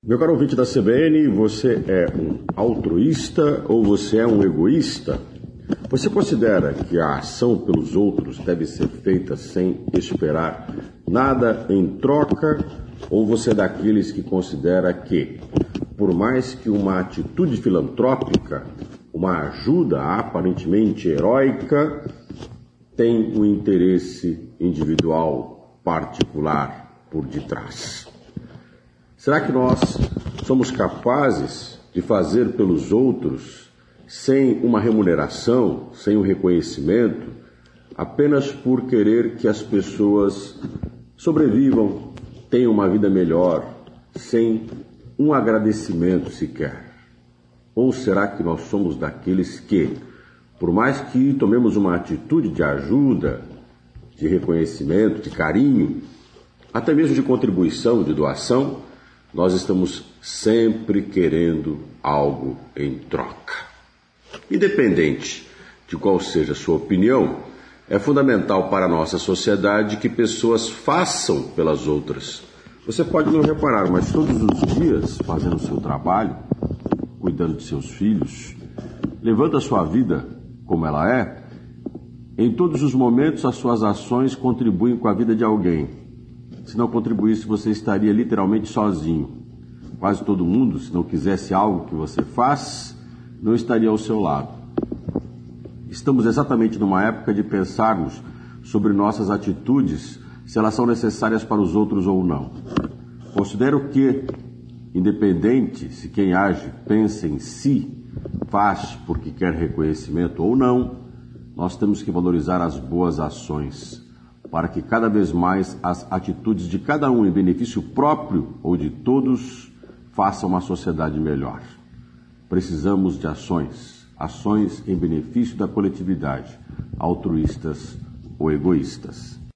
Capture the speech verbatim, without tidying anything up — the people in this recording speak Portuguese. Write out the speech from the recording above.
Meu caro ouvinte da C B N, você é um altruísta ou você é um egoísta? Você considera que a ação pelos outros deve ser feita sem esperar nada em troca? Ou você é daqueles que considera que, por mais que uma atitude filantrópica, uma ajuda aparentemente heróica, tem um interesse individual particular por detrás? Será que nós somos capazes de fazer pelos outros sem uma remuneração, sem um reconhecimento, apenas por querer que as pessoas sobrevivam, tenham uma vida melhor, sem um agradecimento sequer? Ou será que nós somos daqueles que, por mais que tomemos uma atitude de ajuda, de reconhecimento, de carinho, até mesmo de contribuição, de doação, nós estamos sempre querendo algo em troca? Independente de qual seja a sua opinião, é fundamental para a nossa sociedade que pessoas façam pelas outras. Você pode não reparar, mas todos os dias, fazendo o seu trabalho, cuidando de seus filhos, levando a sua vida como ela é, em todos os momentos as suas ações contribuem com a vida de alguém. Se não contribuísse, você estaria literalmente sozinho. Quase todo mundo, se não quisesse algo que você faz, não estaria ao seu lado. Estamos exatamente numa época de pensarmos sobre nossas atitudes, se elas são necessárias para os outros ou não. Considero que, independente se quem age pensa em si, faz porque quer reconhecimento ou não, nós temos que valorizar as boas ações, para que cada vez mais as atitudes de cada um em benefício próprio ou de todos façam uma sociedade melhor. Precisamos de ações, ações em benefício da coletividade, altruístas ou egoístas.